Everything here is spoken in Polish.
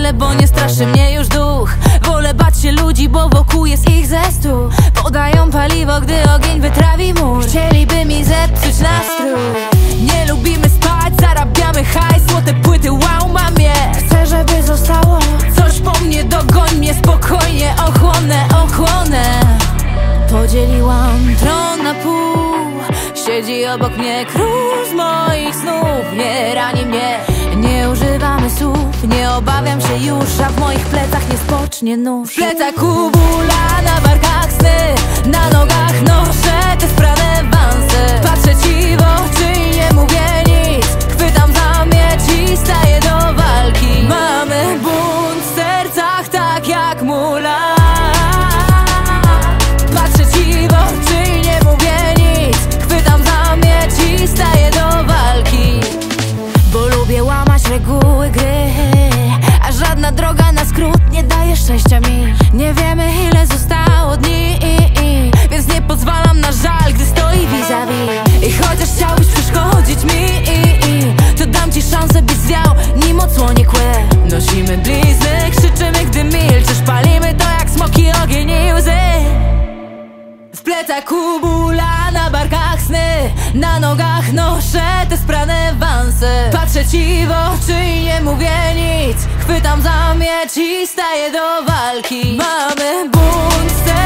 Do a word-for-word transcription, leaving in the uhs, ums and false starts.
wolę, bo nie straszy mnie już duch. Wolę bać się ludzi, bo wokół jest ich ze stu. Podają paliwo, gdy ogień wytrawi mur. Chcieliby mi zepsuć nastrój. Nie lubimy spać, zarabiamy hajs. Złote płyty, wow, mam je. Chcę, żeby zostało coś po mnie, dogoń mnie spokojnie. Ochłonę, ochłonę. Podzieliłam tron na pół. Siedzi obok mnie król z moich snów. Nie rani mnie, nie używamy słów. Nie obawiam się już, a w moich plecach nie spocznie nóż. W plecaku bóla, na barkach sny. Na nogach noszę te sprane wansy. Patrzę ci w oczy i nie mówię nic. Chwytam za miecz i staję do walki. Mamy bunt w sercach, tak jak mula. Patrzę ci w oczy i nie mówię nic. Chwytam za miecz i staję do walki. Bo lubię łamać reguły gry, a żadna droga na skrót nie daje szczęścia mi. Nie wiemy, ile zostało dni, więc nie pozwalam na żal, gdy stoi vis-a-vis. I chociaż chciałbyś przeszkodzić mi, to dam ci szansę, byś zwiał, nim odsłonie kłę. Nosimy blizny, krzyczymy, gdy milczysz. Palimy to jak smoki, ogień i łzy. W plecaku bóla, na barkach sny. Na nogach noszę te sprane wansy. Patrzę ci w oczy i nie mówię nic. Chwytam za miecz i staję do walki. Mamy bunt.